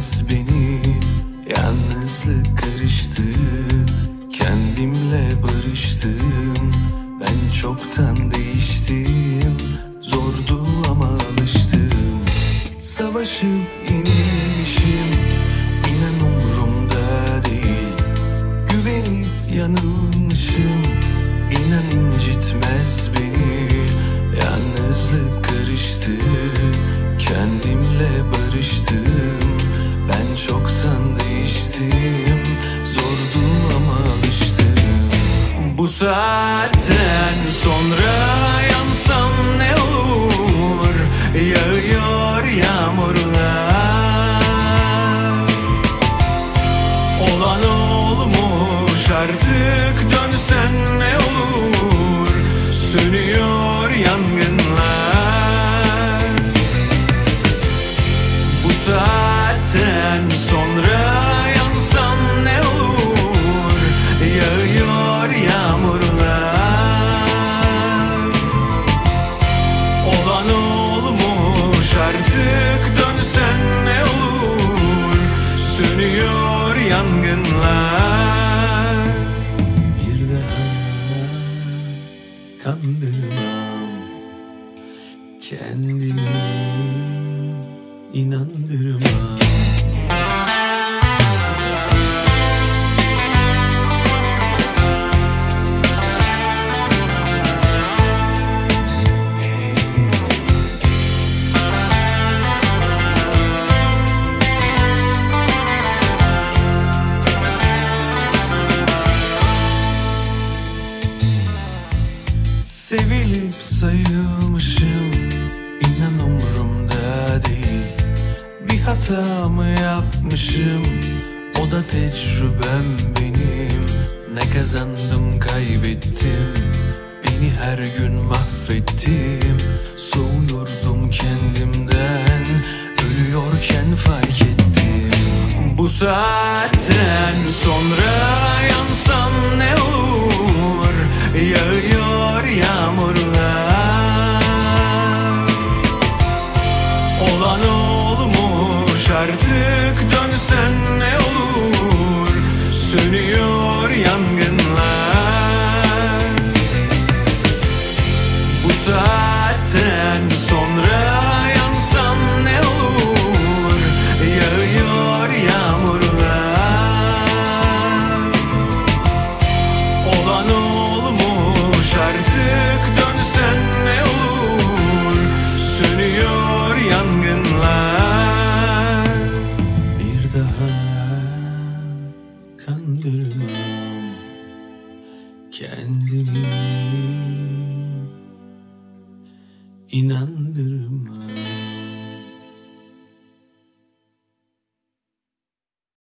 incitmez beni. Yalnızlık karıştı, kendimle barıştım. Ben çoktan değiştim, zordu ama alıştım. Savaşıp yenilmişim, inan umurumda değil. Güvenip yanılmışım, inan incitmez beni. Yalnızlık karıştı, kendimle barıştım. Ben çoktan değiştim, zordu ama alıştım. Bu saatten sonra yansam ne olur? Yağıyor yağmurlar, olan olmuş artık, dönsen ne olur? Sönüyor yangınlar. Bu saatten sonra yansam ne olur? Yağıyor yağmurlar, olan olmuş artık, dönsen ne olur? Sönüyor yangınlar. Bir daha kandırmam kendimi, inandırmam. Sevilip sayılmışım, inan umurumda değil. Bir hata mı yapmışım, o da tecrübem benim. Ne kazandım kaybettim, beni her gün mahvettim. Soğuyordum kendimden, ölüyorken fark ettim. Bu saatten sonra yansam ne olur? Yağıyor yağmurlar, olan olmuş artık, dönsen ne olur? Sönüyor yangınlar. Bu saatten sonra yansam ne olur? Yağıyor yağmurlar, olan olmuş artık, dönsen ne olur? Sönüyor yangınlar. Bir daha kandırmam kendimi, inandırmam.